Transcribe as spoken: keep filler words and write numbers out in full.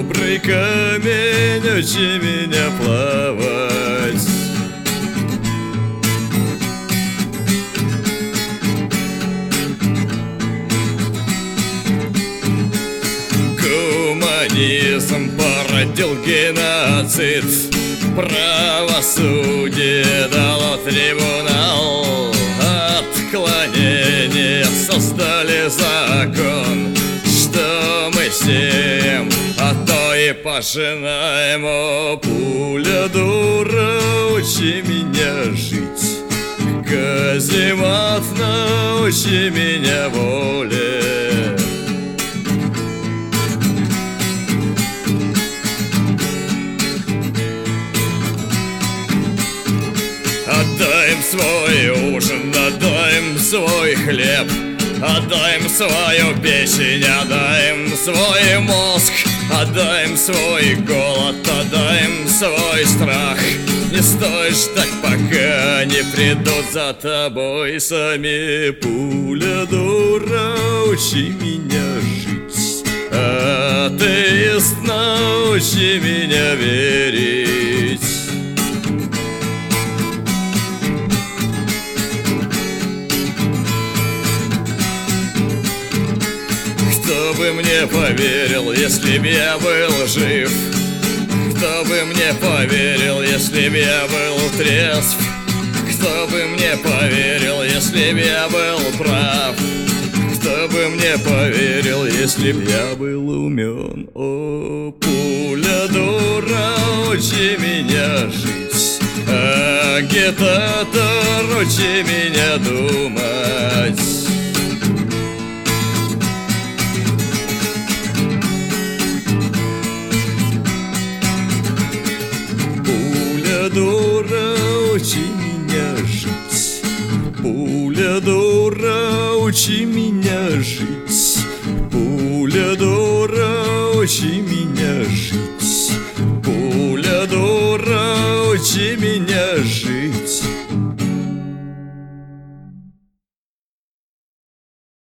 добрый камень, учи меня плавать. Гуманизм породил геноцид, правосудие дало трибунал. Отклонения создали закон, что мы сеем, а то и пожинаем. О, пуля дура, учи меня жить. Каземат, научи меня воле. Отдай им свой ужин, отдай им свой хлеб, отдай им свою печень, отдай им свой мозг, отдай им свой голод, отдай им свой страх. Не стой ждать, пока не придут за тобой сами. Пуля дура, учи меня жить. Атеист, научи меня верить. Кто бы мне поверил, если б я был жив? Кто бы мне поверил, если б я был трезв? Кто бы мне поверил, если б я был прав? Кто бы мне поверил, если б я был умен? О, пуля дура, учи меня жить. Агитатор, учи меня думать. Дура, учи меня жить. Пуля дура, учи меня жить. Пуля дура, учи меня жить. Пуля дура, учи меня жить.